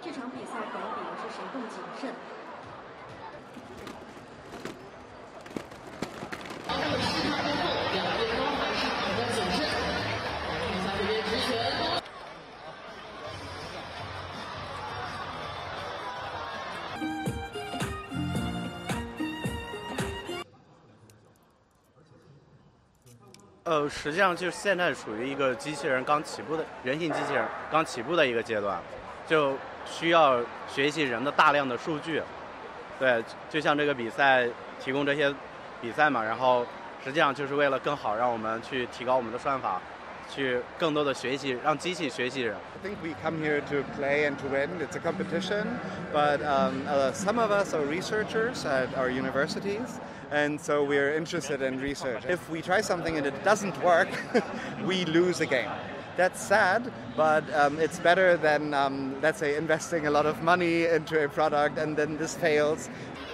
这场比赛可能比的是谁更谨慎。 实际上就是现在属于一个机器人刚起步的人形机器人刚起步的一个阶段，就需要学习人的大量的数据。对，就像这个比赛提供这些比赛嘛，然后实际上就是为了更好让我们去提高我们的算法，去更多的学习，让机器学习人。 I think we come here to play and to win. It's a competition, but some of us are researchers at our universities, and so we're interested in research. If we try something and it doesn't work, we lose a game. That's sad, but it's better than, let's say, investing a lot of money into a product and then this fails.